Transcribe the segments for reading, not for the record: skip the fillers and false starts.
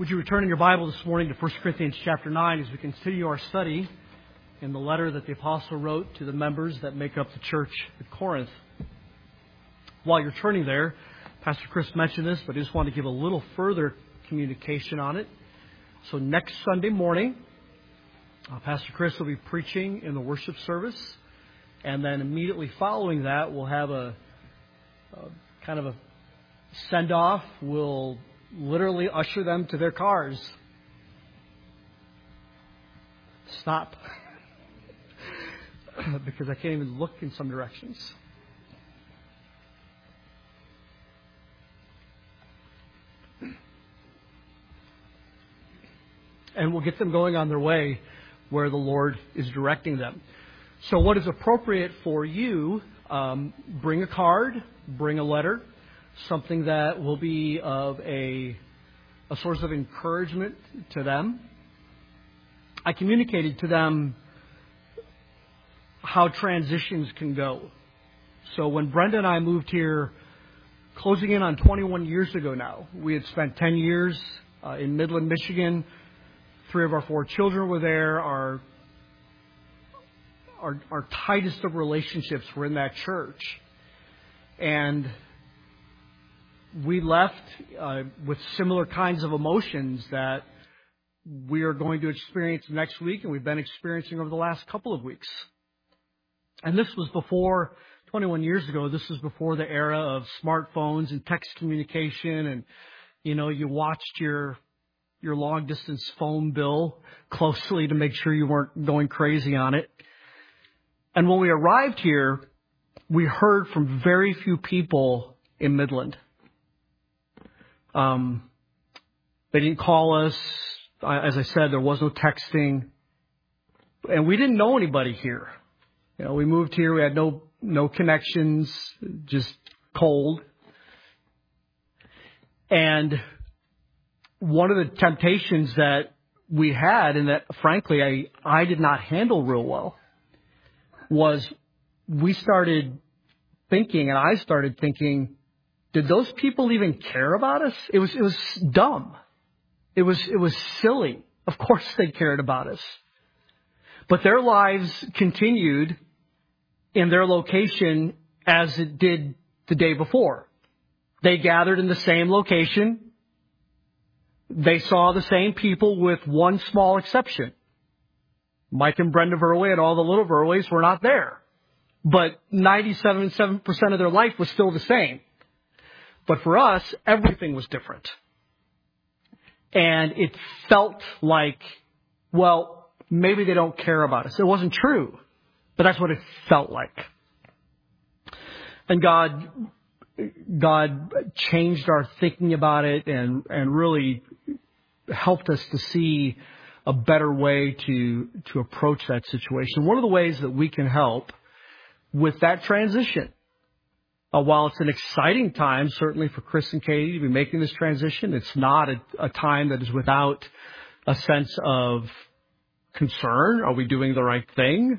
Would you return in your Bible this morning to 1 Corinthians chapter 9 as we continue our study in the letter that the apostle wrote to the members that make up the church at Corinth. While you're turning there, Pastor Chris mentioned this, but I just want to give a little further communication on it. So next Sunday morning, Pastor Chris will be preaching in the worship service, and then immediately following that, we'll have a kind of a send-off. We'll literally usher them to their cars. Stop. Because I can't even look in some directions. And we'll get them going on their way where the Lord is directing them. So what is appropriate for you, bring a card, bring a letter, something that will be of a source of encouragement to them. I communicated to them how transitions can go. So when Brenda and I moved here, closing in on 21 years ago now, we had spent 10 years in Midland, Michigan. 3 of our 4 children were there. Our tightest of relationships were in that church. And we left with similar kinds of emotions that we are going to experience next week and we've been experiencing over the last couple of weeks. And this was before, 21 years ago, this was before the era of smartphones and text communication. And, you know, you watched your long-distance phone bill closely to make sure you weren't going crazy on it. And when we arrived here, we heard from very few people in Midland. They didn't call us. As I said, there was no texting. And we didn't know anybody here. You know, we moved here. We had no connections, just cold. And one of the temptations that we had, and that frankly I did not handle real well, was we started thinking, and I started thinking, did those people even care about us? It was dumb. It was silly. Of course they cared about us. But their lives continued in their location as it did the day before. They gathered in the same location. They saw the same people with one small exception. Mike and Brenda Verway and all the little Verways were not there. But 97% of their life was still the same. But for us, everything was different. And it felt like, well, maybe they don't care about us. It wasn't true, but that's what it felt like. And God changed our thinking about it and really helped us to see a better way to approach that situation. One of the ways that we can help with that transition, while it's an exciting time, certainly for Chris and Katie to be making this transition, it's not a time that is without a sense of concern. Are we doing the right thing?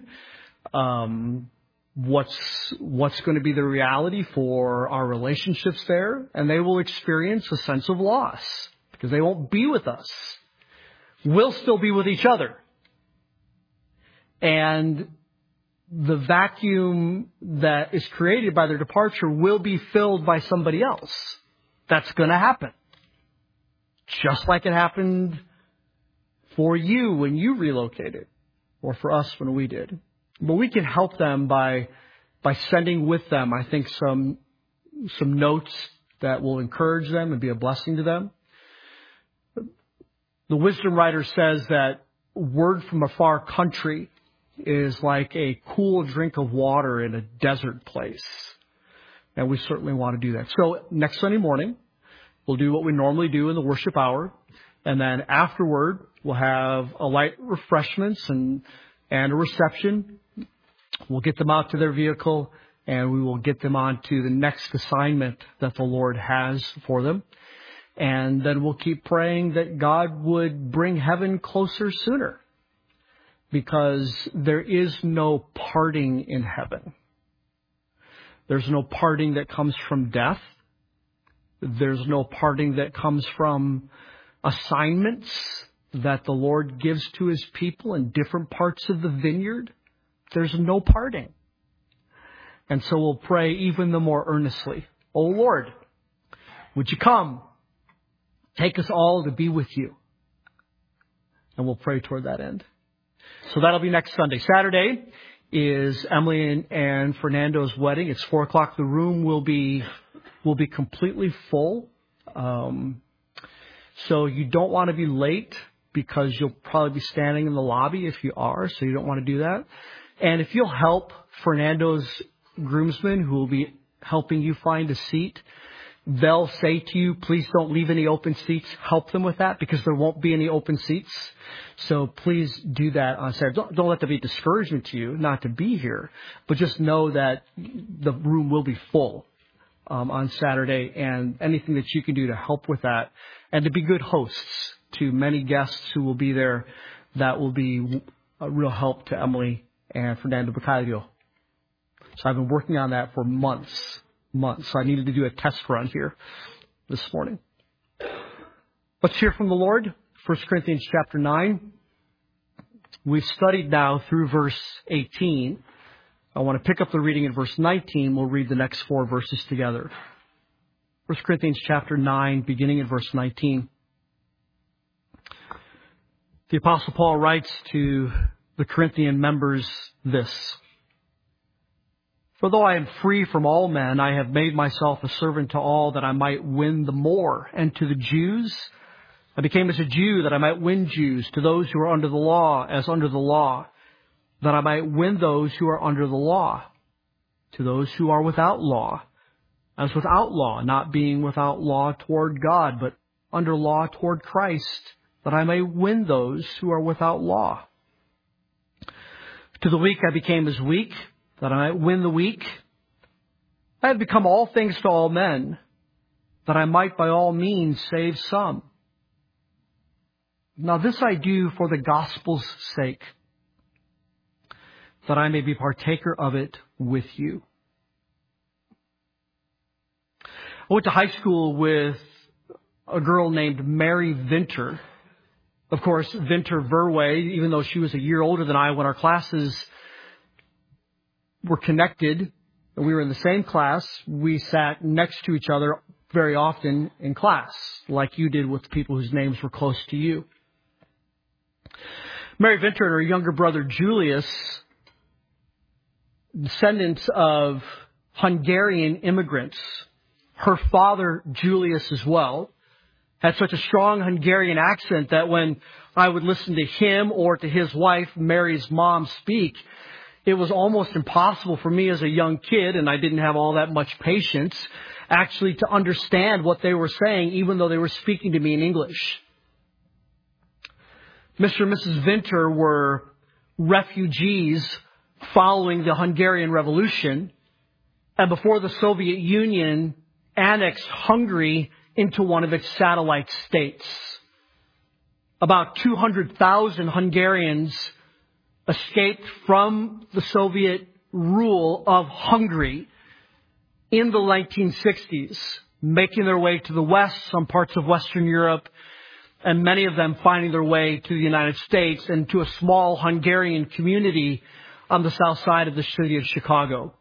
What's going to be the reality for our relationships there? And they will experience a sense of loss because they won't be with us. We'll still be with each other. And the vacuum that is created by their departure will be filled by somebody else. That's going to happen. Just like it happened for you when you relocated, or for us when we did. But we can help them by sending with them, I think, some notes that will encourage them and be a blessing to them. The wisdom writer says that word from a far country is like a cool drink of water in a desert place. And we certainly want to do that. So next Sunday morning, we'll do what we normally do in the worship hour. And then afterward, we'll have a light refreshments and a reception. We'll get them out to their vehicle and we will get them on to the next assignment that the Lord has for them. And then we'll keep praying that God would bring heaven closer sooner. Because there is no parting in heaven. There's no parting that comes from death. There's no parting that comes from assignments that the Lord gives to his people in different parts of the vineyard, there's no parting. And so we'll pray even the more earnestly. Oh Lord, would you come? Take us all to be with you. And we'll pray toward that end. So that'll be next Sunday. Saturday is Emily and Fernando's wedding. It's 4:00. The room will be completely full. So you don't want to be late because you'll probably be standing in the lobby if you are. So you don't want to do that. And if you'll help Fernando's groomsmen who will be helping you find a seat, they'll say to you, please don't leave any open seats. Help them with that because there won't be any open seats. So please do that on Saturday. Don't let that be a discouragement to you not to be here, but just know that the room will be full on Saturday, and anything that you can do to help with that and to be good hosts to many guests who will be there, that will be a real help to Emily and Fernando Bacalio. So I've been working on that for months. So I needed to do a test run here this morning. Let's hear from the Lord. 1 Corinthians chapter 9. We've studied now through verse 18. I want to pick up the reading in verse 19. We'll read the next 4 verses together. 1 Corinthians chapter 9, beginning in verse 19. The Apostle Paul writes to the Corinthian members this: For though I am free from all men, I have made myself a servant to all that I might win the more. And to the Jews, I became as a Jew that I might win Jews. To those who are under the law, as under the law, that I might win those who are under the law. To those who are without law, as without law, not being without law toward God, but under law toward Christ, that I may win those who are without law. To the weak I became as weak, that I might win the weak. I have become all things to all men, that I might by all means save some. Now this I do for the gospel's sake, that I may be partaker of it with you. I went to high school with a girl named Mary Vinter. Of course, Vinter Verway, even though she was a year older than I, when our classes were connected and we were in the same class, we sat next to each other very often in class, like you did with people whose names were close to you. Mary Vinter and her younger brother Julius, descendants of Hungarian immigrants. Her father, Julius, as well, had such a strong Hungarian accent that when I would listen to him or to his wife, Mary's mom, speak, it was almost impossible for me as a young kid, and I didn't have all that much patience, actually to understand what they were saying, even though they were speaking to me in English. Mr. and Mrs. Vinter were refugees following the Hungarian Revolution, and before the Soviet Union annexed Hungary into one of its satellite states. About 200,000 Hungarians escaped from the Soviet rule of Hungary in the 1960s, making their way to the West, some parts of Western Europe, and many of them finding their way to the United States and to a small Hungarian community on the south side of the city of Chicago.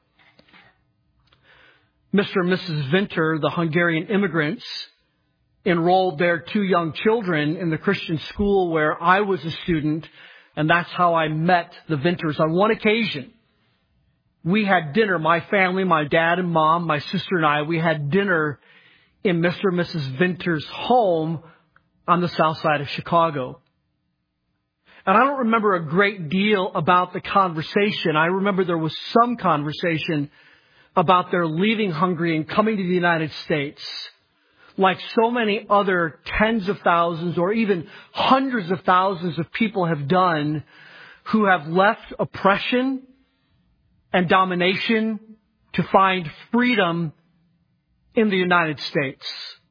Mr. and Mrs. Vinter, the Hungarian immigrants, enrolled their 2 young children in the Christian school where I was a student, and that's how I met the Vinters. On one occasion, we had dinner, my family, my dad and mom, my sister and I, we had dinner in Mr. and Mrs. Vinter's home on the south side of Chicago. And I don't remember a great deal about the conversation. I remember there was some conversation about their leaving Hungary and coming to the United States, like so many other tens of thousands or even hundreds of thousands of people have done who have left oppression and domination to find freedom in the United States.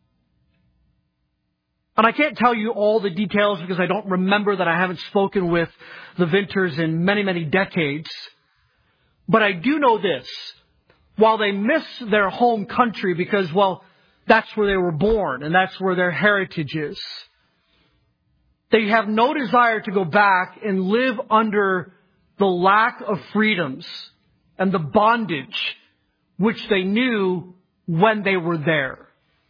And I can't tell you all the details because I don't remember that. I haven't spoken with the Vinters in many, many decades. But I do know this. While they miss their home country because, well, that's where they were born and that's where their heritage is, They have no desire to go back and live under the lack of freedoms and the bondage which they knew when they were there.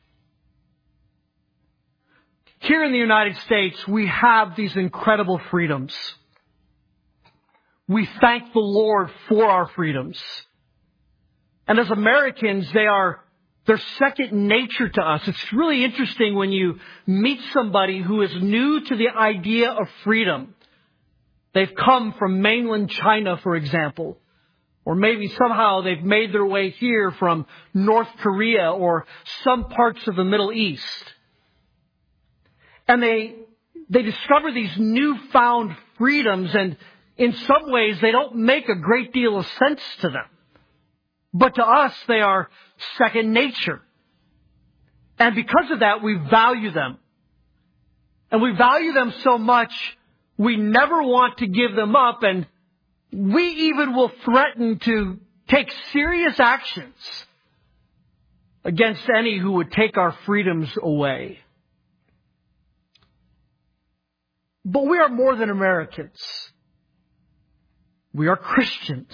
Here in the United States, we have these incredible freedoms. We thank the Lord for our freedoms. And as Americans, they're second nature to us. It's really interesting when you meet somebody who is new to the idea of freedom. They've come from mainland China, for example. Or maybe somehow they've made their way here from North Korea or some parts of the Middle East. And they discover these newfound freedoms, and in some ways they don't make a great deal of sense to them. But to us, they are second nature. And because of that, we value them. And we value them so much, we never want to give them up, and we even will threaten to take serious actions against any who would take our freedoms away. But we are more than Americans. We are Christians.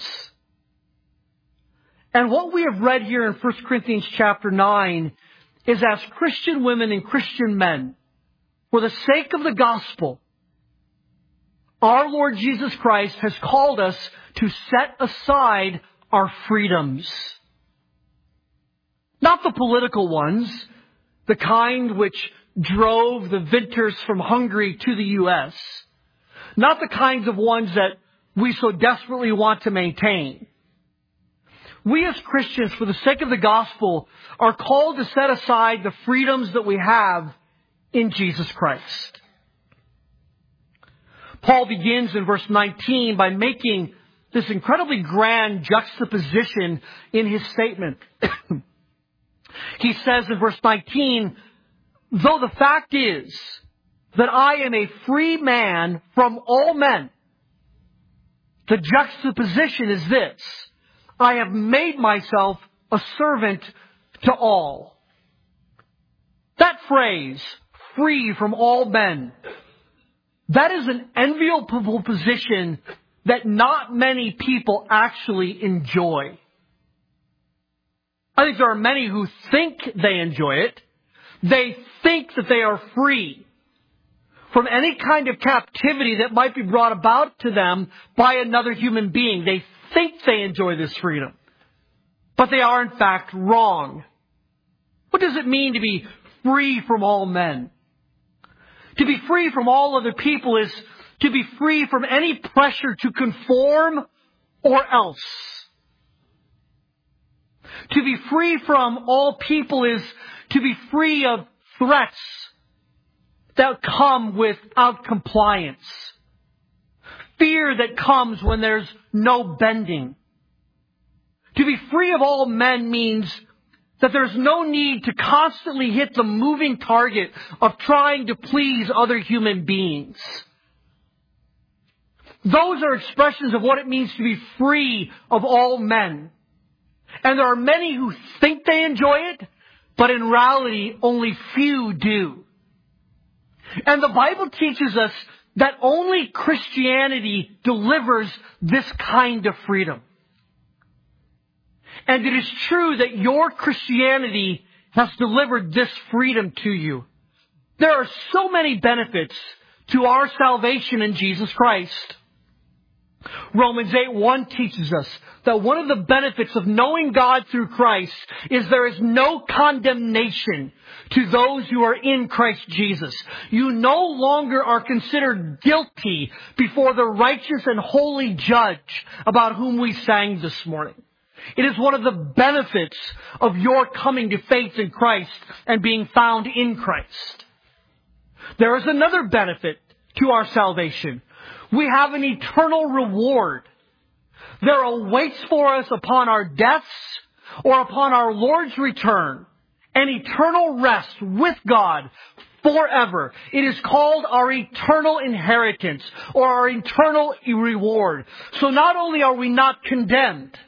And what we have read here in 1 Corinthians chapter 9 is, as Christian women and Christian men, for the sake of the gospel, our Lord Jesus Christ has called us to set aside our freedoms. Not the political ones, the kind which drove the Winters from Hungary to the U.S. Not the kinds of ones that we so desperately want to maintain. We as Christians, for the sake of the gospel, are called to set aside the freedoms that we have in Jesus Christ. Paul begins in verse 19 by making this incredibly grand juxtaposition in his statement. He says in verse 19, though the fact is that I am a free man from all men, the juxtaposition is this: I have made myself a servant to all. That phrase, free from all men, that is an enviable position that not many people actually enjoy. I think there are many who think they enjoy it. They think that they are free from any kind of captivity that might be brought about to them by another human being. They think they enjoy this freedom, but they are in fact wrong. What does it mean to be free from all men? To be free from all other people is to be free from any pressure to conform or else. To be free from all people is to be free of threats that come without compliance. Fear that comes when there's no bending. To be free of all men means that there's no need to constantly hit the moving target of trying to please other human beings. Those are expressions of what it means to be free of all men. And there are many who think they enjoy it, but in reality, only few do. And the Bible teaches us that only Christianity delivers this kind of freedom. And it is true that your Christianity has delivered this freedom to you. There are so many benefits to our salvation in Jesus Christ. Romans 8:1 teaches us that one of the benefits of knowing God through Christ is there is no condemnation to those who are in Christ Jesus. You no longer are considered guilty before the righteous and holy judge about whom we sang this morning. It is one of the benefits of your coming to faith in Christ and being found in Christ. There is another benefit to our salvation. We have an eternal reward. There awaits for us upon our deaths or upon our Lord's return an eternal rest with God forever. It is called our eternal inheritance or our eternal reward. So not only are we not condemned,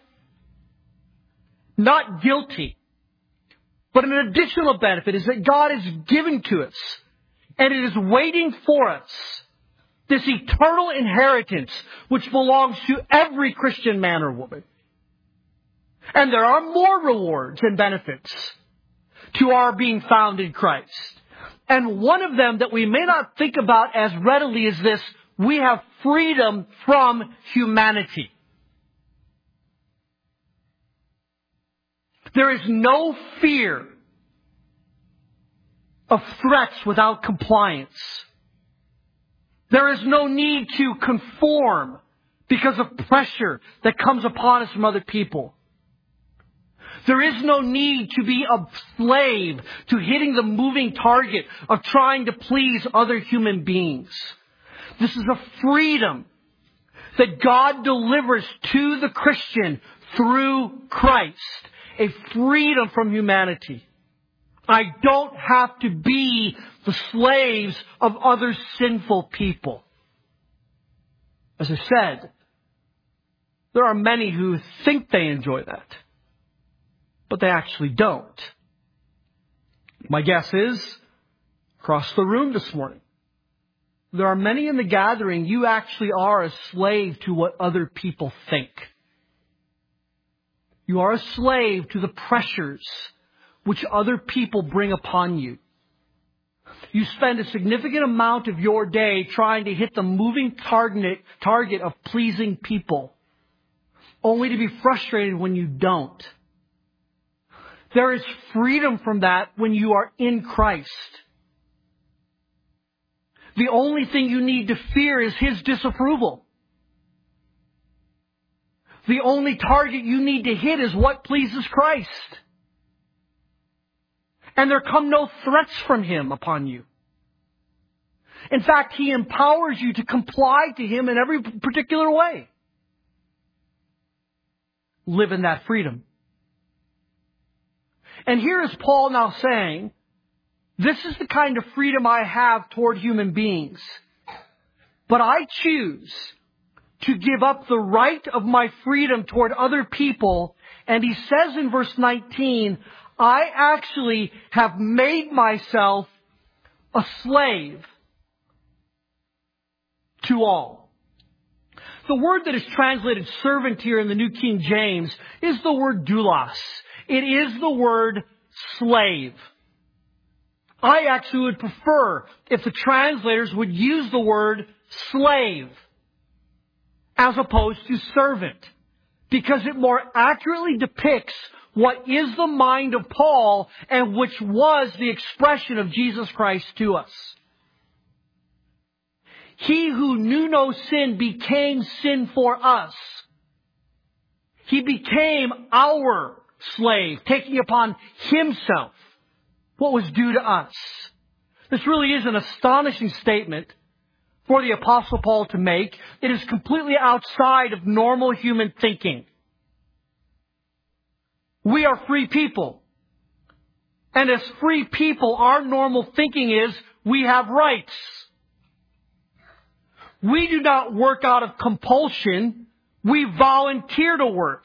not guilty, but an additional benefit is that God is given to us and it is waiting for us This eternal inheritance which belongs to every Christian man or woman. And there are more rewards and benefits to our being found in Christ. And one of them that we may not think about as readily is this: we have freedom from humanity. There is no fear of threats without compliance. There is no need to conform because of pressure that comes upon us from other people. There is no need to be a slave to hitting the moving target of trying to please other human beings. This is a freedom that God delivers to the Christian through Christ. A freedom from humanity. I don't have to be the slaves of other sinful people. As I said, there are many who think they enjoy that, but they actually don't. My guess is, across the room this morning, there are many in the gathering, you actually are a slave to what other people think. You are a slave to the pressures which other people bring upon you. You spend a significant amount of your day trying to hit the moving target of pleasing people, only to be frustrated when you don't. There is freedom from that when you are in Christ. The only thing you need to fear is His disapproval. The only target you need to hit is what pleases Christ. And there come no threats from Him upon you. In fact, He empowers you to comply to Him in every particular way. Live in that freedom. And here is Paul now saying, this is the kind of freedom I have toward human beings. But I choose to give up the right of my freedom toward other people. And he says in verse 19, I actually have made myself a slave to all. The word that is translated servant here in the New King James is the word doulos. It is the word slave. I actually would prefer if the translators would use the word slave as opposed to servant, because it more accurately depicts what is the mind of Paul and which was the expression of Jesus Christ to us. He who knew no sin became sin for us. He became our slave, taking upon Himself what was due to us. This really is an astonishing statement for the Apostle Paul to make. It is completely outside of normal human thinking. We are free people. And as free people, our normal thinking is we have rights. We do not work out of compulsion. We volunteer to work.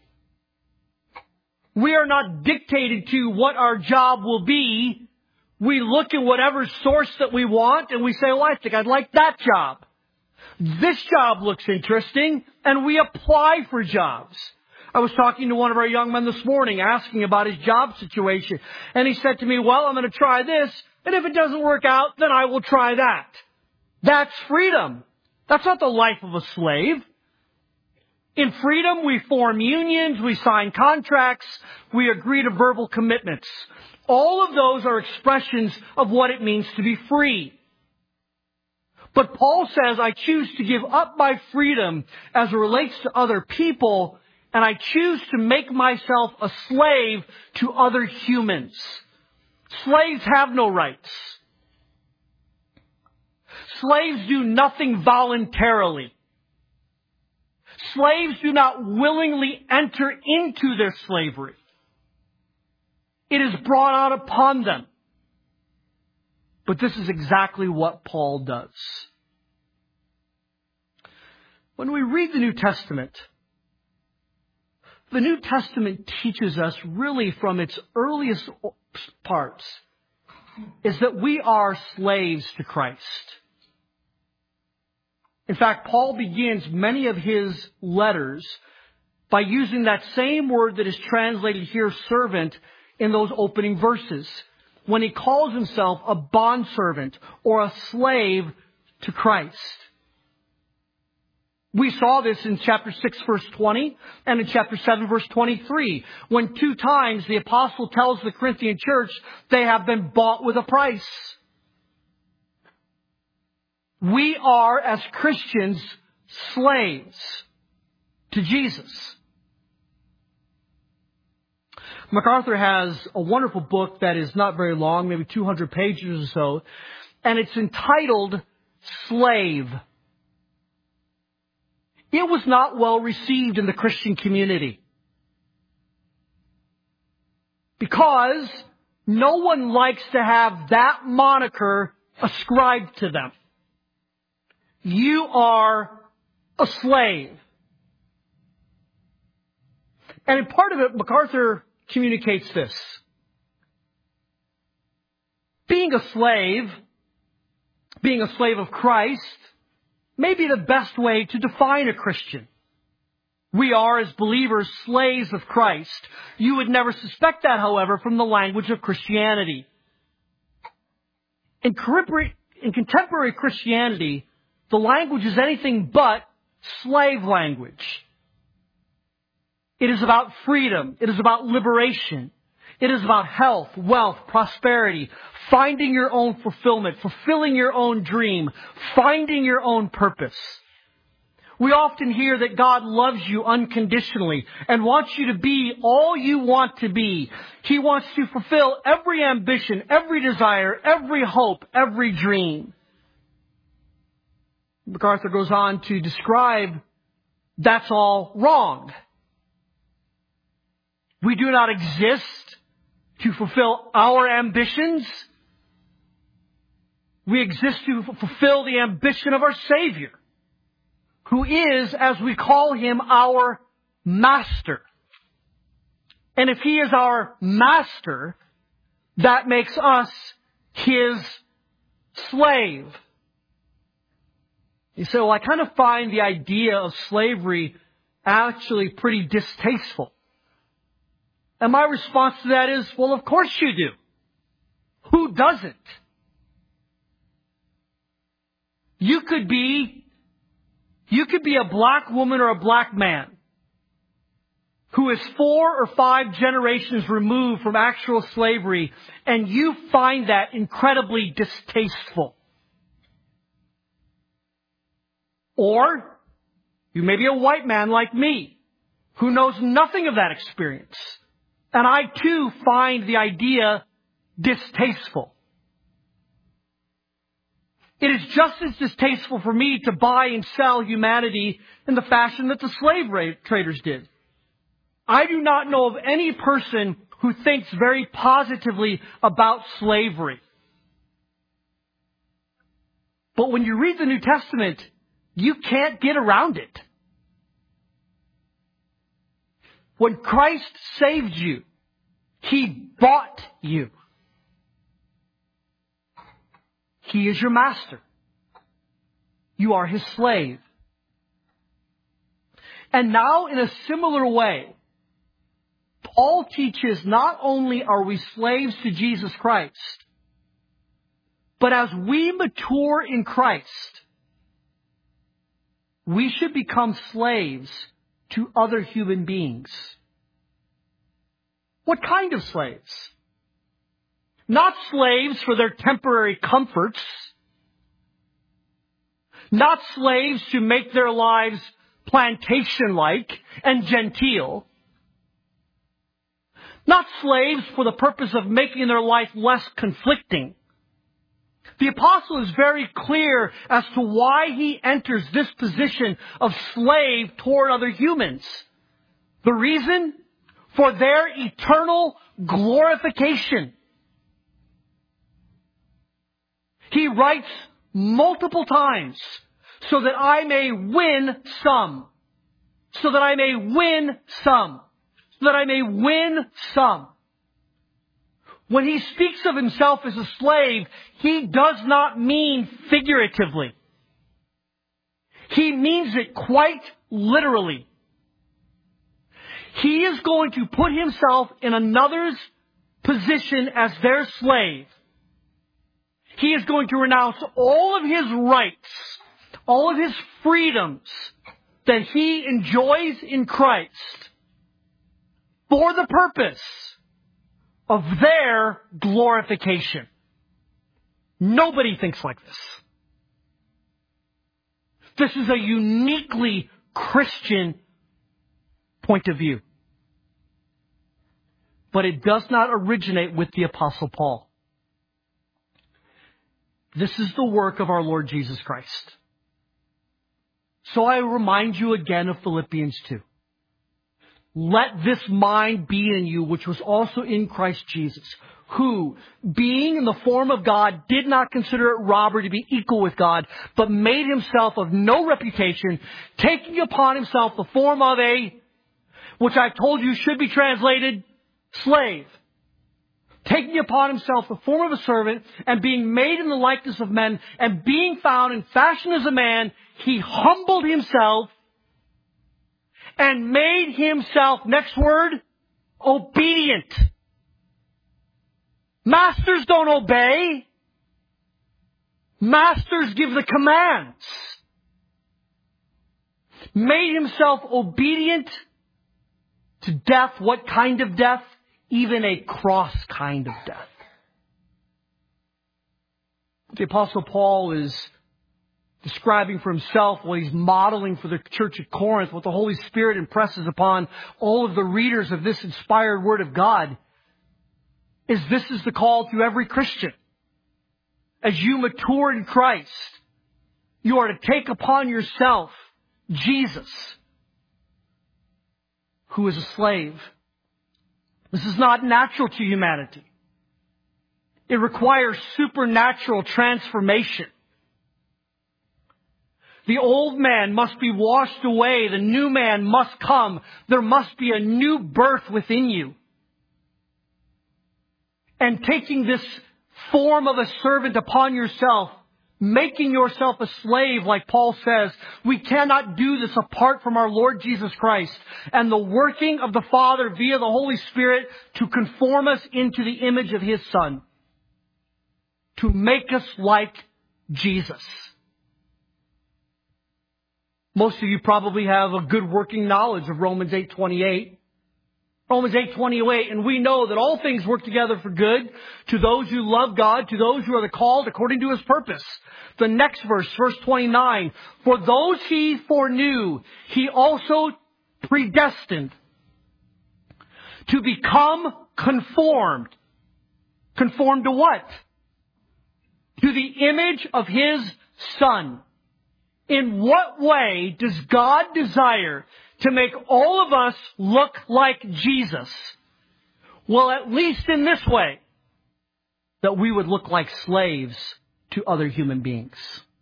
We are not dictated to what our job will be. We look at whatever source that we want and we say, well, I think I'd like that job. This job looks interesting, and we apply for jobs. I was talking to one of our young men this morning asking about his job situation. And he said to me, well, I'm going to try this, and if it doesn't work out, then I will try that. That's freedom. That's not the life of a slave. In freedom, we form unions, we sign contracts, we agree to verbal commitments. All of those are expressions of what it means to be free. But Paul says, I choose to give up my freedom as it relates to other people, and I choose to make myself a slave to other humans. Slaves have no rights. Slaves do nothing voluntarily. Slaves do not willingly enter into their slavery. It is brought out upon them. But this is exactly what Paul does. When we read the New Testament teaches us really from its earliest parts is that we are slaves to Christ. In fact, Paul begins many of his letters by using that same word that is translated here, servant, in those opening verses, when he calls himself a bondservant or a slave to Christ. We saw this in chapter 6, verse 20, and in chapter 7, verse 23, when 2 times the apostle tells the Corinthian church they have been bought with a price. We are, as Christians, slaves to Jesus. MacArthur has a wonderful book that is not very long, maybe 200 pages or so, and it's entitled Slave. It was not well received in the Christian community because no one likes to have that moniker ascribed to them. You are a slave. And in part of it, MacArthur communicates this. Being a slave of Christ, may be the best way to define a Christian. We are, as believers, slaves of Christ. You would never suspect that, however, from the language of Christianity. In contemporary Christianity, the language is anything but slave language. It is about freedom. It is about liberation. It is about health, wealth, prosperity, finding your own fulfillment, fulfilling your own dream, finding your own purpose. We often hear that God loves you unconditionally and wants you to be all you want to be. He wants to fulfill every ambition, every desire, every hope, every dream. MacArthur goes on to describe that's all wrong. We do not exist to fulfill our ambitions. We exist to fulfill the ambition of our Savior, who is, as we call Him, our Master. And if He is our Master, that makes us His slave. You say, well, I kind of find the idea of slavery actually pretty distasteful. And my response to that is, well, of course you do. Who doesn't? You could be a black woman or a black man who is 4 or 5 generations removed from actual slavery, and you find that incredibly distasteful. Or you may be a white man like me who knows nothing of that experience. And I too find the idea distasteful. It is just as distasteful for me to buy and sell humanity in the fashion that the slave traders did. I do not know of any person who thinks very positively about slavery. But when you read the New Testament, you can't get around it. When Christ saved you, He bought you. He is your master. You are His slave. And now, in a similar way, Paul teaches not only are we slaves to Jesus Christ, but as we mature in Christ, we should become slaves to other human beings. What kind of slaves? Not slaves for their temporary comforts. Not slaves to make their lives plantation-like and genteel. Not slaves for the purpose of making their life less conflicting. The apostle is very clear as to why he enters this position of slave toward other humans. The reason? For their eternal glorification. He writes multiple times, so that I may win some. So that I may win some. So that I may win some. When he speaks of himself as a slave, he does not mean figuratively. He means it quite literally. He is going to put himself in another's position as their slave. He is going to renounce all of his rights, all of his freedoms that he enjoys in Christ for the purpose of their glorification. Nobody thinks like this. This is a uniquely Christian point of view. But it does not originate with the Apostle Paul. This is the work of our Lord Jesus Christ. So I remind you again of Philippians 2. Let this mind be in you, which was also in Christ Jesus, who, being in the form of God, did not consider it robbery to be equal with God, but made himself of no reputation, taking upon himself the form of a, which I told you should be translated, slave. Taking upon himself the form of a servant, and being made in the likeness of men, and being found in fashion as a man, he humbled himself and made himself, next word, obedient. Masters don't obey. Masters give the commands. Made himself obedient to death. What kind of death? Even a cross kind of death. The Apostle Paul is describing for himself while he's modeling for the church at Corinth what the Holy Spirit impresses upon all of the readers of this inspired Word of God is this is the call to every Christian. As you mature in Christ, you are to take upon yourself Jesus, who is a slave. This is not natural to humanity. It requires supernatural transformation. The old man must be washed away. The new man must come. There must be a new birth within you. And taking this form of a servant upon yourself, making yourself a slave, like Paul says, we cannot do this apart from our Lord Jesus Christ and the working of the Father via the Holy Spirit to conform us into the image of His Son, to make us like Jesus. Most of you probably have a good working knowledge of Romans 8:28. Romans 8:28, and we know that all things work together for good to those who love God, to those who are the called according to His purpose. The next verse, verse 29, for those He foreknew, He also predestined to become conformed. Conformed to what? To the image of His Son. In what way does God desire to make all of us look like Jesus? Well, at least in this way, that we would look like slaves to other human beings.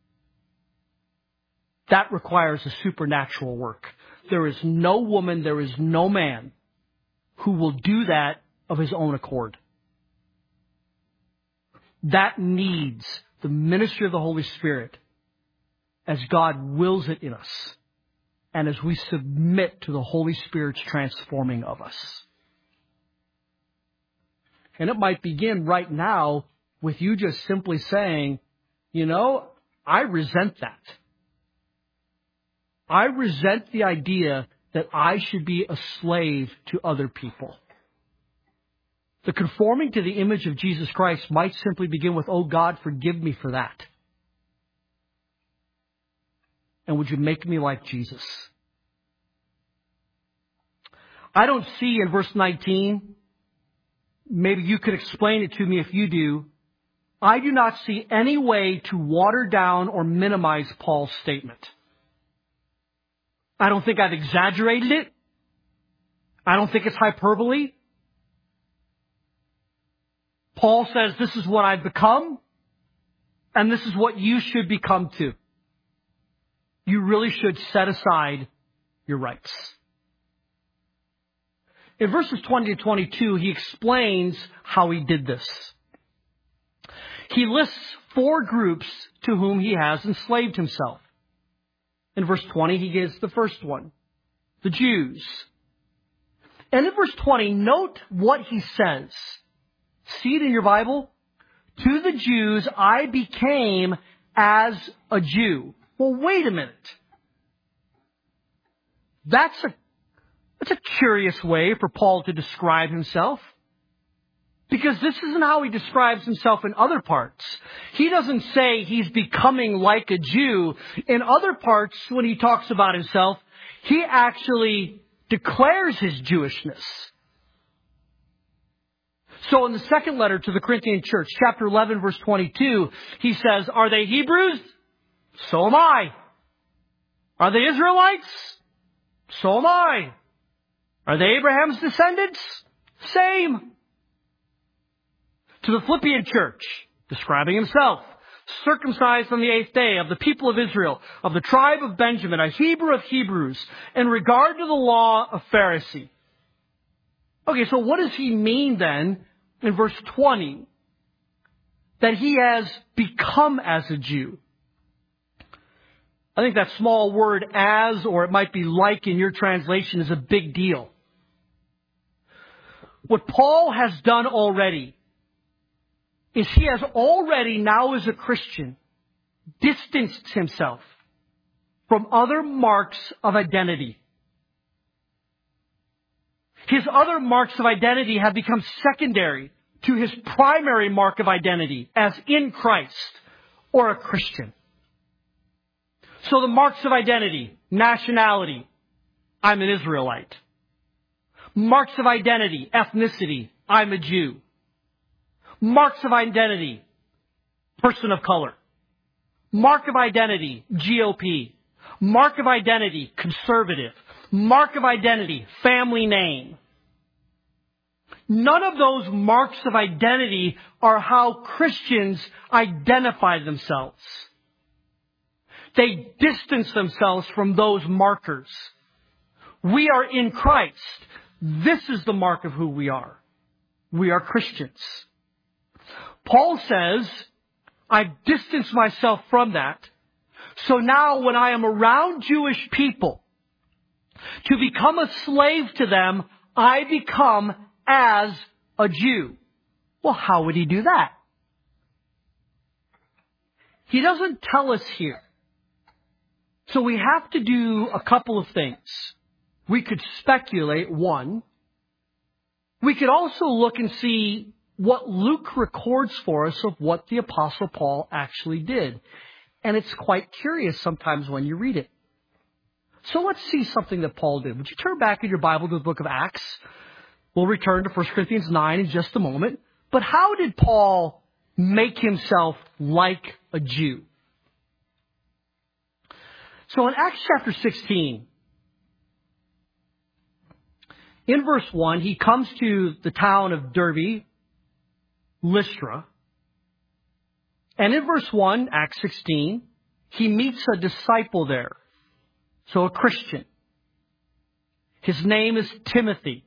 That requires a supernatural work. There is no woman, there is no man who will do that of his own accord. That needs the ministry of the Holy Spirit as God wills it in us, and as we submit to the Holy Spirit's transforming of us. And it might begin right now with you just simply saying, you know, I resent that. I resent the idea that I should be a slave to other people. The conforming to the image of Jesus Christ might simply begin with, oh God, forgive me for that. And would you make me like Jesus? I don't see in verse 19, maybe you could explain it to me if you do, I do not see any way to water down or minimize Paul's statement. I don't think I've exaggerated it. I don't think it's hyperbole. Paul says this is what I've become, and this is what you should become too. You really should set aside your rights. In verses 20 to 22, he explains how he did this. He lists 4 groups to whom he has enslaved himself. In verse 20, he gives the first one, the Jews. And in verse 20, note what he says. See it in your Bible? To the Jews, I became as a Jew. Well, wait a minute. That's a curious way for Paul to describe himself. Because this isn't how he describes himself in other parts. He doesn't say he's becoming like a Jew. In other parts, when he talks about himself, he actually declares his Jewishness. So in the second letter to the Corinthian church, chapter 11, verse 22, he says, are they Hebrews? So am I. Are they Israelites? So am I. Are they Abraham's descendants? Same. To the Philippian church, describing himself, circumcised on the 8th day, of the people of Israel, of the tribe of Benjamin, a Hebrew of Hebrews, in regard to the law, a Pharisee. Okay, so what does he mean then in verse 20? That he has become as a Jew. I think that small word as, or it might be like in your translation, is a big deal. What Paul has done already is he has already, now as a Christian, distanced himself from other marks of identity. His other marks of identity have become secondary to his primary mark of identity as in Christ or a Christian. So the marks of identity, nationality, I'm an Israelite. Marks of identity, ethnicity, I'm a Jew. Marks of identity, person of color. Mark of identity, GOP. Mark of identity, conservative. Mark of identity, family name. None of those marks of identity are how Christians identify themselves. They distance themselves from those markers. We are in Christ. This is the mark of who we are. We are Christians. Paul says, I distance myself from that. So now when I am around Jewish people, to become a slave to them, I become as a Jew. Well, how would he do that? He doesn't tell us here. So we have to do a couple of things. We could speculate, one. We could also look and see what Luke records for us of what the Apostle Paul actually did. And it's quite curious sometimes when you read it. So let's see something that Paul did. Would you turn back in your Bible to the book of Acts? We'll return to 1 Corinthians 9 in just a moment. But how did Paul make himself like a Jew? So in Acts chapter 16, in verse 1, he comes to the town of Derbe, Lystra. And in verse 1, Acts 16, he meets a disciple there. So a Christian. His name is Timothy.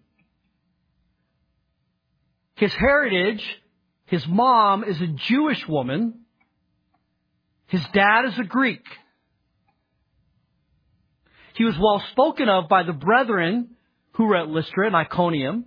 His heritage, his mom is a Jewish woman. His dad is a Greek. He was well spoken of by the brethren who were at Lystra and Iconium.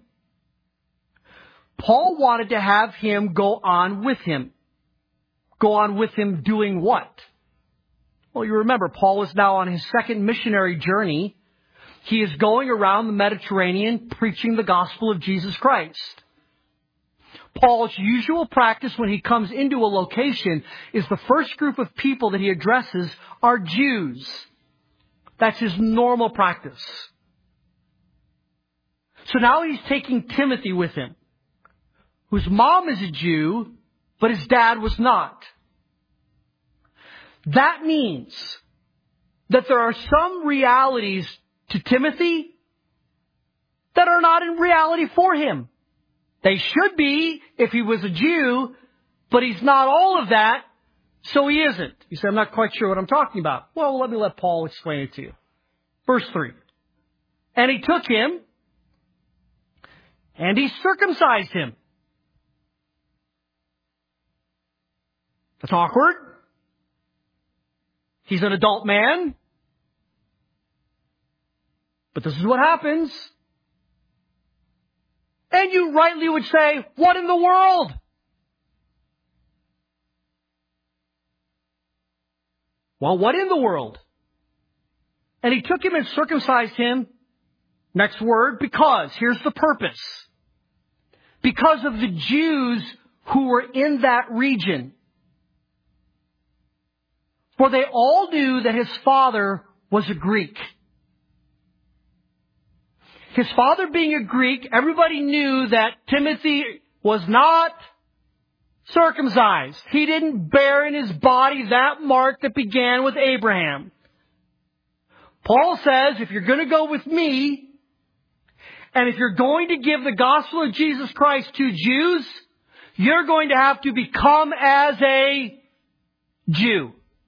Paul wanted to have him go on with him. Go on with him doing what? Well, you remember, Paul is now on his second missionary journey. He is going around the Mediterranean preaching the gospel of Jesus Christ. Paul's usual practice when he comes into a location is the first group of people that he addresses are Jews. That's his normal practice. So now he's taking Timothy with him, whose mom is a Jew, but his dad was not. That means that there are some realities to Timothy that are not in reality for him. They should be if he was a Jew, but he's not all of that, so he isn't. You say, I'm not quite sure what I'm talking about. Well, let me let Paul explain it to you. Verse 3. And he took him, and he circumcised him. That's awkward. He's an adult man. But this is what happens. And you rightly would say, what in the world? Well, what in the world? And he took him and circumcised him. Next word, because. Here's the purpose. Because of the Jews who were in that region. For they all knew that his father was a Greek. His father being a Greek, everybody knew that Timothy was not circumcised. He didn't bear in his body that mark that began with Abraham. Paul says, if you're going to go with me, and if you're going to give the gospel of Jesus Christ to Jews, you're going to have to become as a Jew.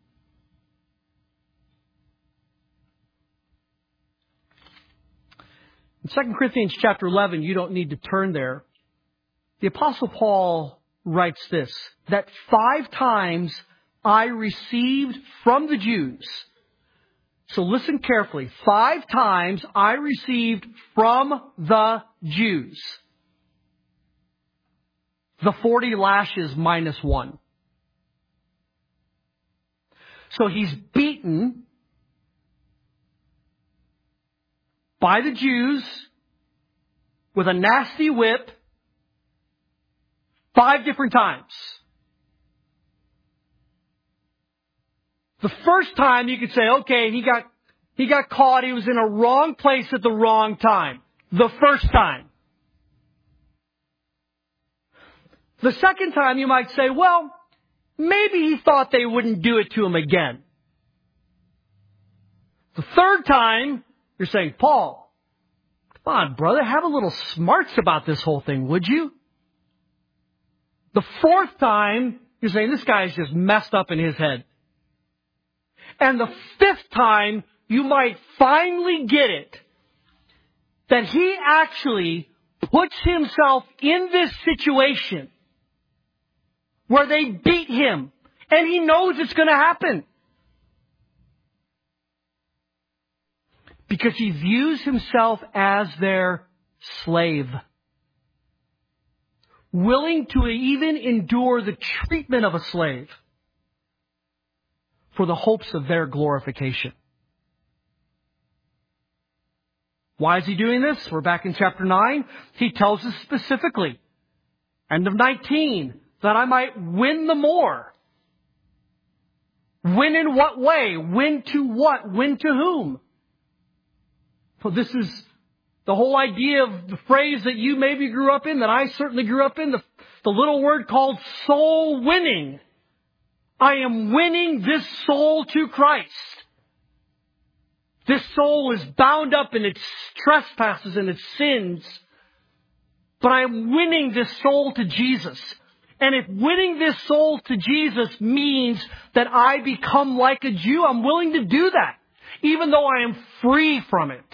In 2 Corinthians chapter 11, you don't need to turn there. The Apostle Paul writes this, that 5 times I received from the Jews. So listen carefully. 5 times I received from the Jews the 40 lashes minus 1. So he's beaten by the Jews with a nasty whip 5 different times. The first time you could say, okay, he got caught. He was in a wrong place at the wrong time. The first time. The second time you might say, well, maybe he thought they wouldn't do it to him again. The third time, you're saying, Paul, come on, brother, have a little smarts about this whole thing, would you? The fourth time, you're saying, this guy's just messed up in his head. And the 5th time, you might finally get it, that he actually puts himself in this situation where they beat him, and he knows it's going to happen. Because he views himself as their slave. Willing to even endure the treatment of a slave for the hopes of their glorification. Why is he doing this? We're back in chapter 9. He tells us specifically, end of 19, that I might win the more. Win in what way? Win to what? Win to whom? Well, this is the whole idea of the phrase that you maybe grew up in, that I certainly grew up in, the little word called soul winning. I am winning this soul to Christ. This soul is bound up in its trespasses and its sins. But I am winning this soul to Jesus. And if winning this soul to Jesus means that I become like a Jew, I'm willing to do that, even though I am free from it.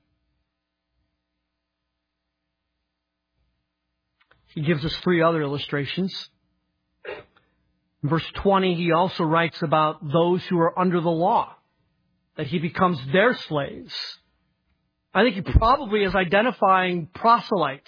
He gives us 3 other illustrations. In verse 20, he also writes about those who are under the law, that he becomes their slaves. I think he probably is identifying proselytes,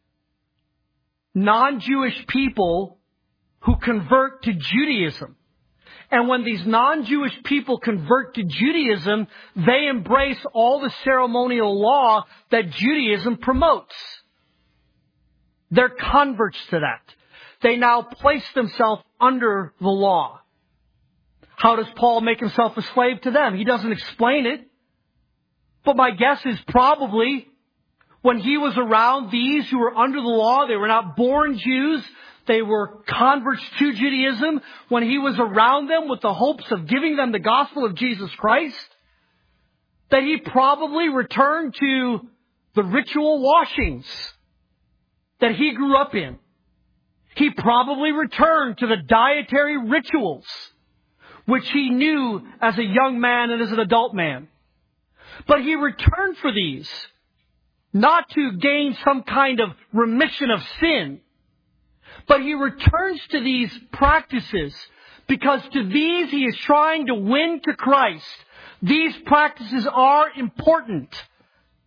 non-Jewish people who convert to Judaism. And when these non-Jewish people convert to Judaism, they embrace all the ceremonial law that Judaism promotes. They're converts to that. They now place themselves under the law. How does Paul make himself a slave to them? He doesn't explain it. But my guess is probably when he was around these who were under the law, they were not born Jews, they were converts to Judaism. When he was around them with the hopes of giving them the gospel of Jesus Christ, that he probably returned to the ritual washings that he grew up in. He probably returned to the dietary rituals which he knew as a young man and as an adult man. But he returned for these, not to gain some kind of remission of sin, but he returns to these practices because to these he is trying to win to Christ. These practices are important.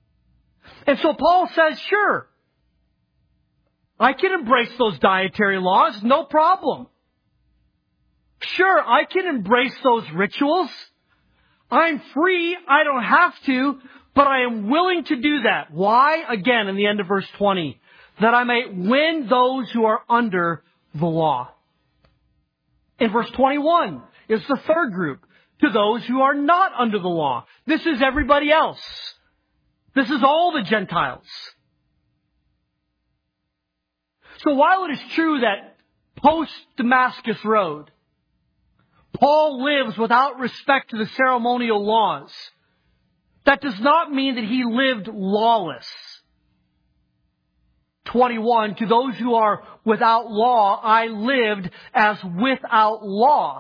And so Paul says, sure, I can embrace those dietary laws, no problem. Sure, I can embrace those rituals. I'm free, I don't have to, but I am willing to do that. Why? Again, in the end of verse 20, that I may win those who are under the law. In verse 21 is the third group, to those who are not under the law. This is everybody else. This is all the Gentiles. So while it is true that post-Damascus Road, Paul lives without respect to the ceremonial laws, that does not mean that he lived lawless. 21, to those who are without law, I lived as without law.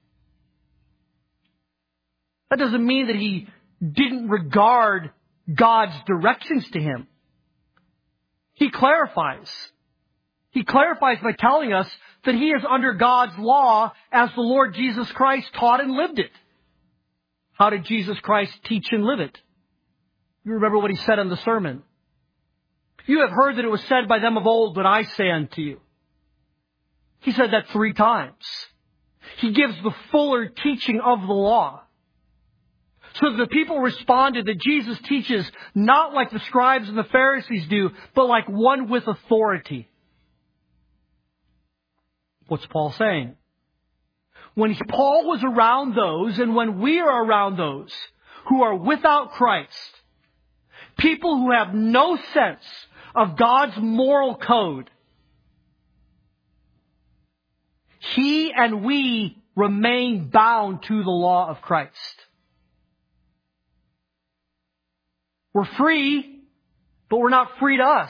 That doesn't mean that he didn't regard God's directions to him. He clarifies. He clarifies by telling us that he is under God's law as the Lord Jesus Christ taught and lived it. How did Jesus Christ teach and live it? You remember what he said in the sermon. You have heard that it was said by them of old, but I say unto you. He said that 3 times. He gives the fuller teaching of the law. So the people responded that Jesus teaches not like the scribes and the Pharisees do, but like one with authority. What's Paul saying? When Paul was around those, and when we are around those who are without Christ, people who have no sense of God's moral code, he and we remain bound to the law of Christ. We're free, but we're not free to us.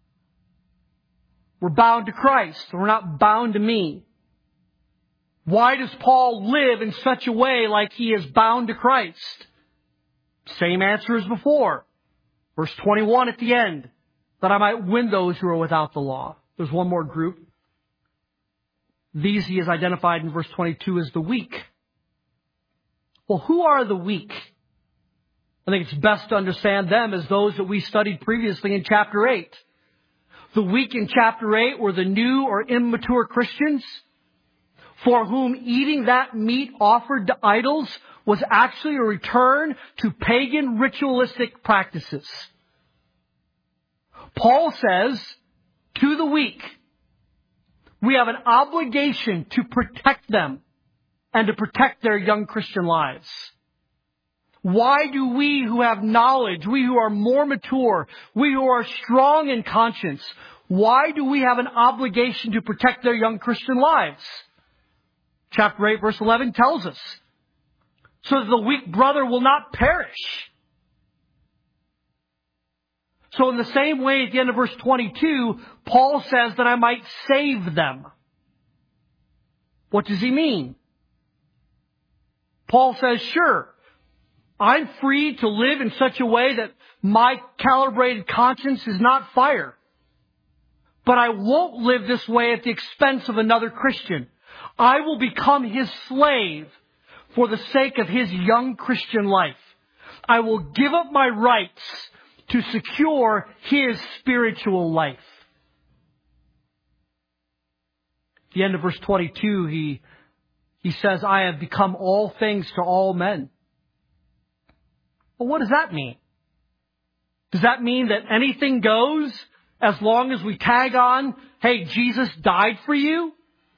We're bound to Christ. We're not bound to me. Why does Paul live in such a way like he is bound to Christ? Same answer as before. Verse 21 at the end, that I might win those who are without the law. There's one more group. These he has identified in verse 22 as the weak. Well, who are the weak? I think it's best to understand them as those that we studied previously in chapter 8. The weak in chapter 8 were the new or immature Christians for whom eating that meat offered to idols was actually a return to pagan ritualistic practices. Paul says to the weak, we have an obligation to protect them and to protect their young Christian lives. Why do we who have knowledge, we who are more mature, we who are strong in conscience, why do we have an obligation to protect their young Christian lives? Chapter 8, verse 11 tells us, so that the weak brother will not perish. So in the same way, at the end of verse 22, Paul says that I might save them. What does he mean? Paul says, sure, I'm free to live in such a way that my calibrated conscience is not fire. But I won't live this way at the expense of another Christian. I will become his slave for the sake of his young Christian life. I will give up my rights to secure his spiritual life. At the end of verse 22, he says, I have become all things to all men. Well, what does that mean? Does that mean that anything goes as long as we tag on, hey, Jesus died for you?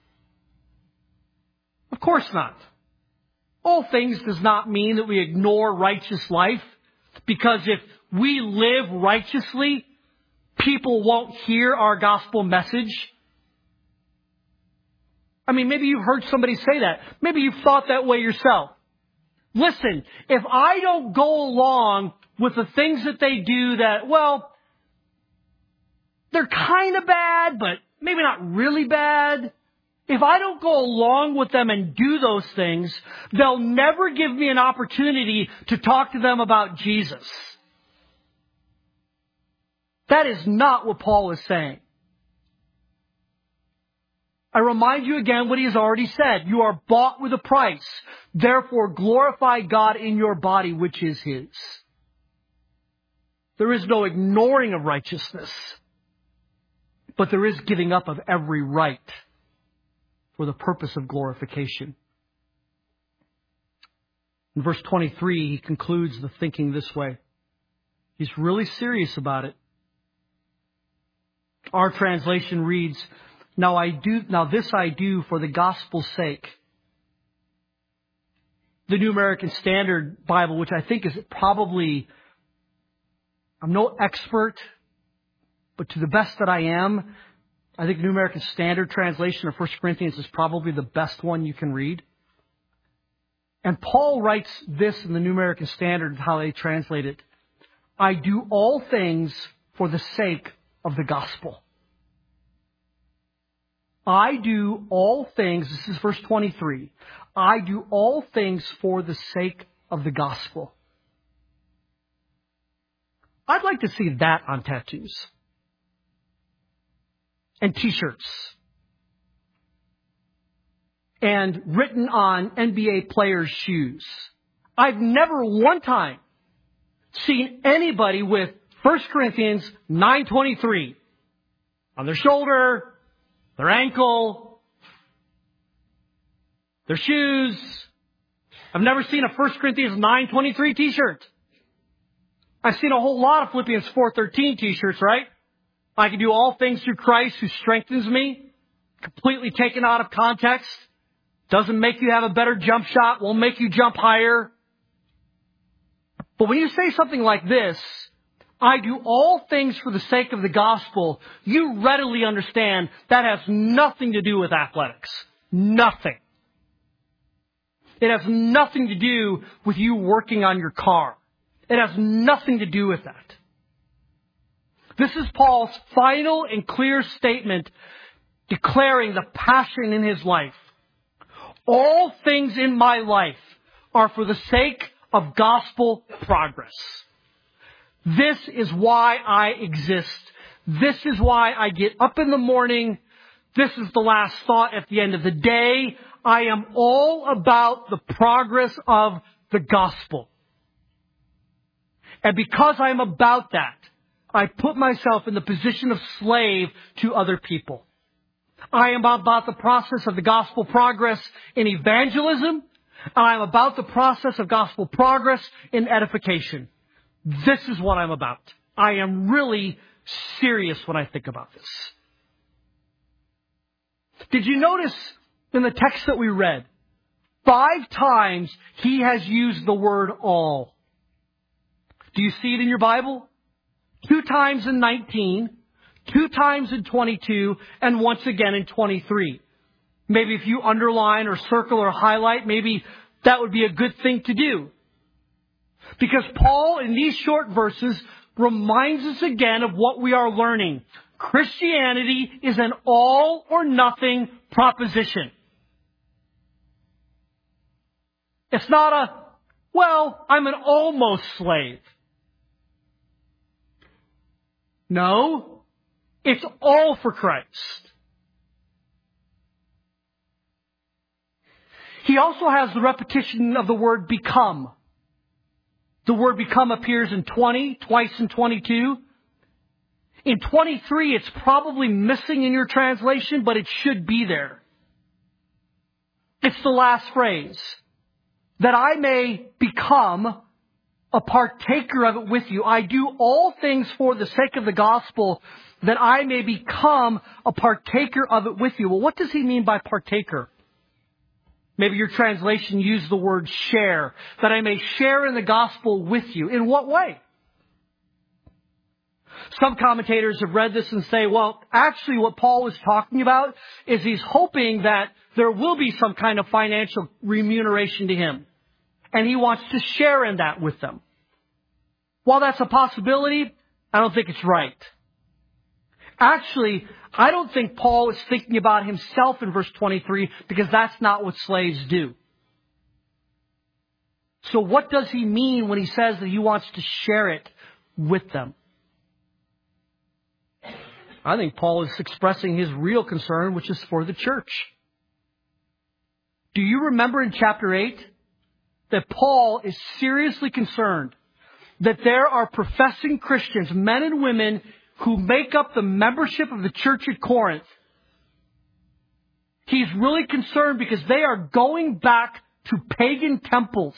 Of course not. All things does not mean that we ignore righteous life, because if we live righteously, people won't hear our gospel message. I mean, maybe you've heard somebody say that. Maybe you've thought that way yourself. Listen, if I don't go along with the things that they do that, well, they're kind of bad, but maybe not really bad. If I don't go along with them and do those things, they'll never give me an opportunity to talk to them about Jesus. That is not what Paul is saying. I remind you again what he has already said. You are bought with a price. Therefore, glorify God in your body, which is his. There is no ignoring of righteousness. But there is giving up of every right for the purpose of glorification. In verse 23, he concludes the thinking this way. He's really serious about it. Our translation reads, Now this I do for the gospel's sake. The New American Standard Bible, which I think is probably, I'm no expert, but to the best that I am, I think New American Standard translation of 1 Corinthians is probably the best one you can read. And Paul writes this in the New American Standard, how they translate it. I do all things for the sake of the gospel. I do all things, this is verse 23, I do all things for the sake of the gospel. I'd like to see that on tattoos and t-shirts and written on NBA players' shoes. I've never one time seen anybody with 1 Corinthians 9:23 on their shoulder, their ankle, their shoes. I've never seen a 1 Corinthians 9:23 t-shirt. I've seen a whole lot of Philippians 4:13 t-shirts, right? I can do all things through Christ who strengthens me. Completely taken out of context. Doesn't make you have a better jump shot. Won't make you jump higher. But when you say something like this, I do all things for the sake of the gospel, you readily understand that has nothing to do with athletics. Nothing. It has nothing to do with you working on your car. It has nothing to do with that. This is Paul's final and clear statement declaring the passion in his life. All things in my life are for the sake of gospel progress. This is why I exist. This is why I get up in the morning. This is the last thought at the end of the day. I am all about the progress of the gospel. And because I'm about that, I put myself in the position of slave to other people. I am about the process of the gospel progress in evangelism. And I am about the process of gospel progress in edification. This is what I'm about. I am really serious when I think about this. Did you notice in the text that we read, 5 times he has used the word all? Do you see it in your Bible? 2 times in 19, 2 times in 22, and once again in 23. Maybe if you underline or circle or highlight, maybe that would be a good thing to do. Because Paul, in these short verses, reminds us again of what we are learning. Christianity is an all or nothing proposition. It's not a, well, I'm an almost slave. No, it's all for Christ. He also has the repetition of the word become. The word become appears in 20, twice in 22. In 23, it's probably missing in your translation, but it should be there. It's the last phrase. That I may become a partaker of it with you. I do all things for the sake of the gospel, that I may become a partaker of it with you. Well, what does he mean by partaker? Maybe your translation used the word share. That I may share in the gospel with you. In what way? Some commentators have read this and say, well, actually what Paul is talking about is he's hoping that there will be some kind of financial remuneration to him. And he wants to share in that with them. While that's a possibility, I don't think it's right. Actually, I don't think Paul is thinking about himself in verse 23 because that's not what slaves do. So what does he mean when he says that he wants to share it with them? I think Paul is expressing his real concern, which is for the church. Do you remember in chapter 8 that Paul is seriously concerned that there are professing Christians, men and women, who make up the membership of the church at Corinth. He's really concerned because they are going back to pagan temples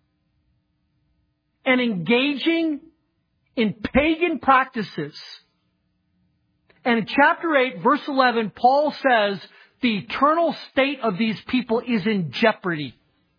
and engaging in pagan practices. And in chapter 8, verse 11, Paul says the eternal state of these people is in jeopardy.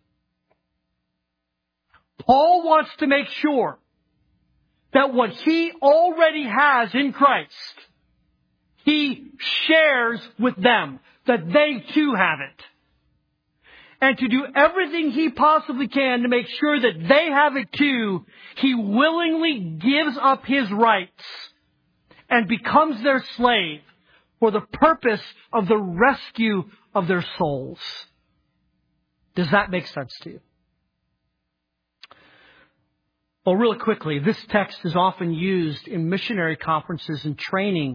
Paul wants to make sure that what he already has in Christ, he shares with them, that they too have it. And to do everything he possibly can to make sure that they have it too, he willingly gives up his rights and becomes their slave for the purpose of the rescue of their souls. Does that make sense to you? Well, really quickly, this text is often used in missionary conferences and training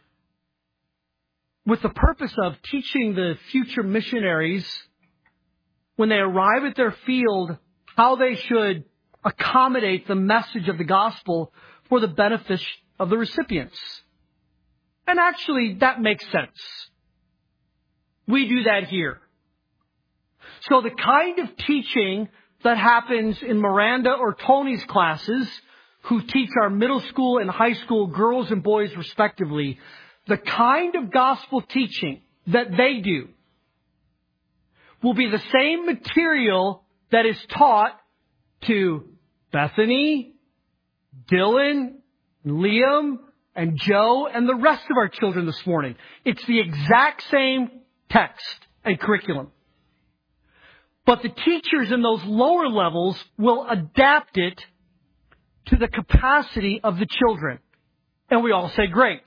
with the purpose of teaching the future missionaries when they arrive at their field how they should accommodate the message of the gospel for the benefit of the recipients. And actually, that makes sense. We do that here. So the kind of teaching that happens in Miranda or Tony's classes, who teach our middle school and high school girls and boys respectively, the kind of gospel teaching that they do will be the same material that is taught to Bethany, Dylan, Liam, and Joe, and the rest of our children this morning. It's the exact same text and curriculum. But the teachers in those lower levels will adapt it to the capacity of the children. And we all say, great.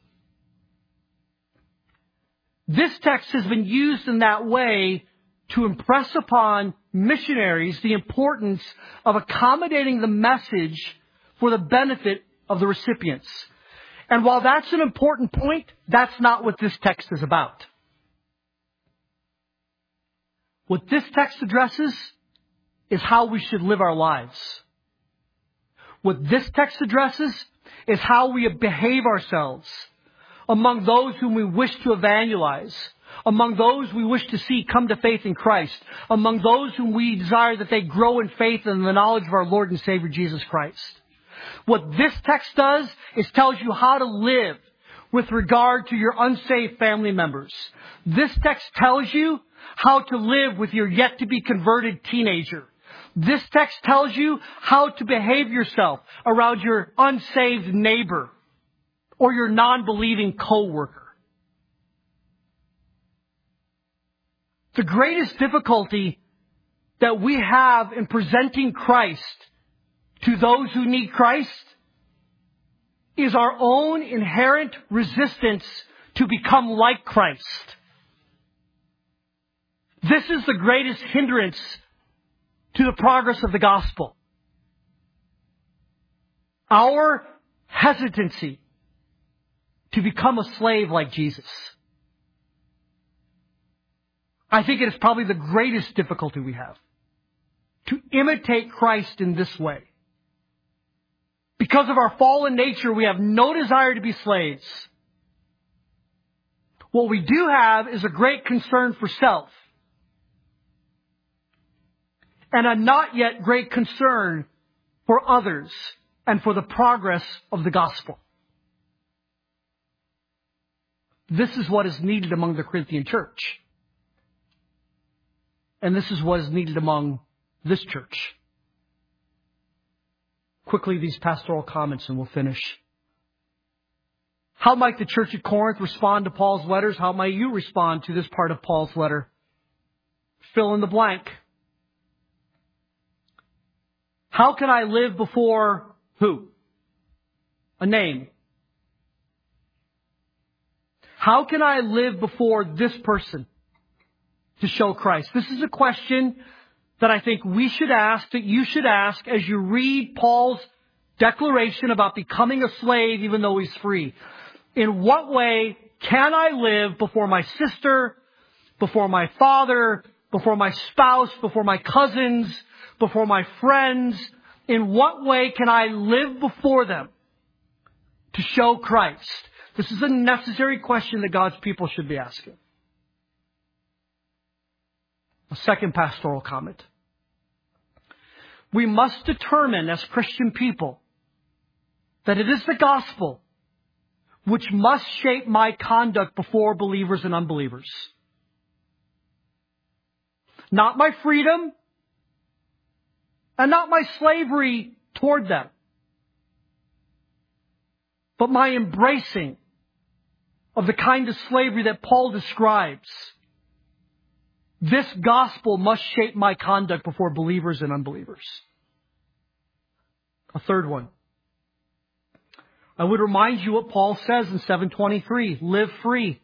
This text has been used in that way to impress upon missionaries the importance of accommodating the message for the benefit of the recipients. And while that's an important point, that's not what this text is about. What this text addresses is how we should live our lives. What this text addresses is how we behave ourselves among those whom we wish to evangelize, among those we wish to see come to faith in Christ, among those whom we desire that they grow in faith and the knowledge of our Lord and Savior Jesus Christ. What this text does is tells you how to live with regard to your unsaved family members. This text tells you how to live with your yet-to-be converted teenager. This text tells you how to behave yourself around your unsaved neighbor or your non-believing co-worker. The greatest difficulty that we have in presenting Christ to those who need Christ is our own inherent resistance to become like Christ. This is the greatest hindrance to the progress of the gospel. Our hesitancy to become a slave like Jesus. I think it is probably the greatest difficulty we have. To imitate Christ in this way. Because of our fallen nature, we have no desire to be slaves. What we do have is a great concern for self. And a not yet great concern for others and for the progress of the gospel. This is what is needed among the Corinthian church. And this is what is needed among this church. Quickly, these pastoral comments and we'll finish. How might the church at Corinth respond to Paul's letters? How might you respond to this part of Paul's letter? Fill in the blank. How can I live before who? A name. How can I live before this person to show Christ? This is a question that I think we should ask, that you should ask as you read Paul's declaration about becoming a slave even though he's free. In what way can I live before my sister, before my father, before my spouse, before my cousins, before my friends, In what way can I live before them to show Christ? This is a necessary question that God's people should be asking. A second pastoral comment. We must determine as Christian people that it is the gospel which must shape my conduct before believers and unbelievers. Not my freedom and not my slavery toward them, but my embracing of the kind of slavery that Paul describes. This gospel must shape my conduct before believers and unbelievers. A third one. I would remind you what Paul says in 7:23. Live free.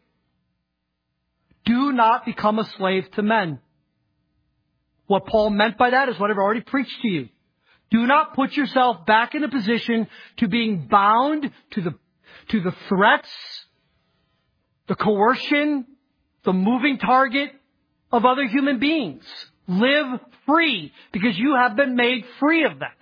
Do not become a slave to men. What Paul meant by that is what I've already preached to you. Do not put yourself back in a position to being bound to the threats, the coercion, the moving target of other human beings. Live free because you have been made free of that.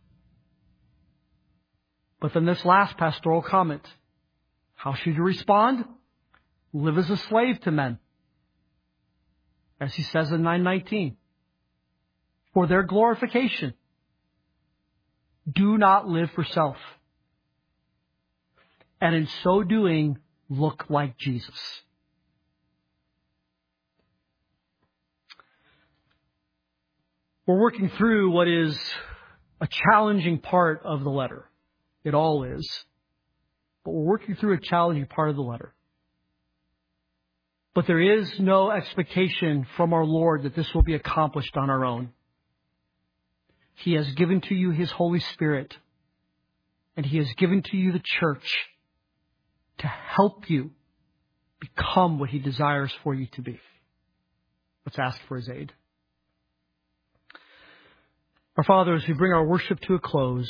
But then this last pastoral comment. How should you respond? Live as a slave to men. As he says in 9:19. For their glorification. Do not live for self. And in so doing, look like Jesus. We're working through what is a challenging part of the letter. It all is. But we're working through a challenging part of the letter. But there is no expectation from our Lord that this will be accomplished on our own. He has given to you His Holy Spirit. And He has given to you the church to help you become what He desires for you to be. Let's ask for His aid. Our Father, as we bring our worship to a close,